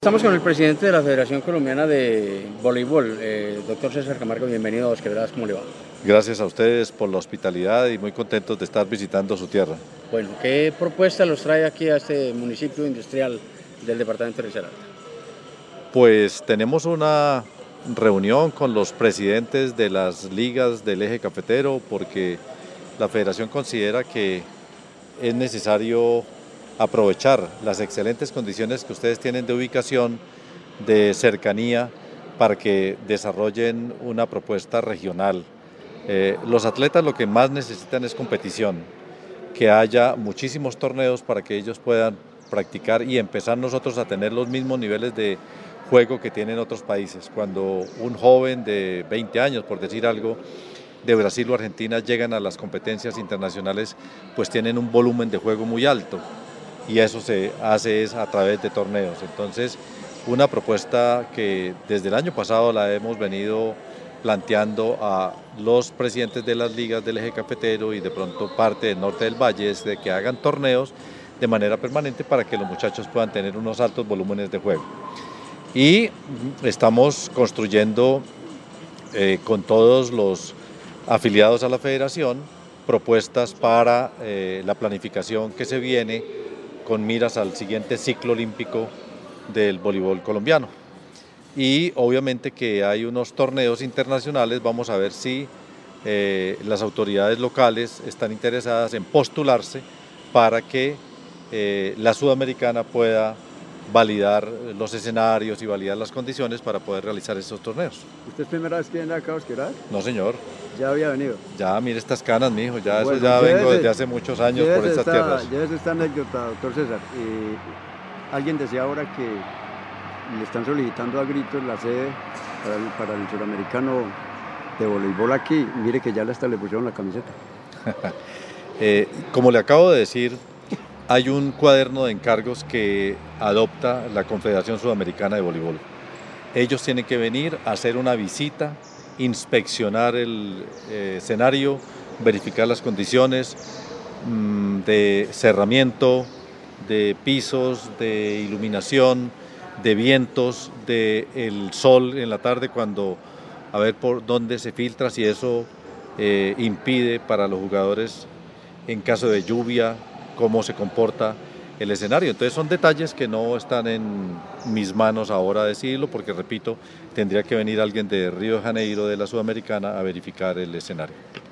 Estamos con el presidente de la Federación Colombiana de Voleibol, doctor César Camargo. Bienvenido a Dos Quebradas, ¿cómo le va? Gracias a ustedes por la hospitalidad y muy contentos de estar visitando su tierra. Bueno, ¿qué propuesta los trae aquí a este municipio industrial del departamento de Risaralda? Pues tenemos una reunión con los presidentes de las ligas del eje cafetero porque la federación considera que es necesario aprovechar las excelentes condiciones que ustedes tienen de ubicación, de cercanía, para que desarrollen una propuesta regional. Los atletas lo que más necesitan es competición, que haya muchísimos torneos para que ellos puedan practicar y empezar nosotros a tener los mismos niveles de juego que tienen otros países. Cuando un joven de 20 años, por decir algo, de Brasil o Argentina llegan a las competencias internacionales, pues tienen un volumen de juego muy alto y eso se hace a través de torneos. Entonces, una propuesta que desde el año pasado la hemos venido planteando a los presidentes de las ligas del eje cafetero y de pronto parte del norte del valle es de que hagan torneos de manera permanente para que los muchachos puedan tener unos altos volúmenes de juego. Y estamos construyendo con todos los afiliados a la federación propuestas para la planificación que se viene con miras al siguiente ciclo olímpico del voleibol colombiano. Y obviamente que hay unos torneos internacionales, vamos a ver si las autoridades locales están interesadas en postularse para que la Sudamericana pueda validar los escenarios y validar las condiciones para poder realizar esos torneos. ¿Usted es primera vez que viene acá a Dos Quebradas? No, señor. ¿Ya había venido? Ya, mire estas canas, mijo, ya Bueno, eso ya vengo desde hace muchos años por estas tierras. Llévese esta anécdota, doctor César. Alguien decía ahora que le están solicitando a gritos la sede para el suramericano de voleibol aquí. Mire que ya hasta le pusieron la camiseta. Como le acabo de decir, hay un cuaderno de encargos que adopta la Confederación Sudamericana de Voleibol. Ellos tienen que venir a hacer una visita, inspeccionar el escenario, verificar las condiciones de cerramiento, de pisos, de iluminación, de vientos, del sol en la tarde cuando a ver por dónde se filtra, si eso impide para los jugadores en caso de lluvia, cómo se comporta el escenario. Entonces son detalles que no están en mis manos ahora decirlo, porque repito, tendría que venir alguien de Río de Janeiro, de la Sudamericana, a verificar el escenario.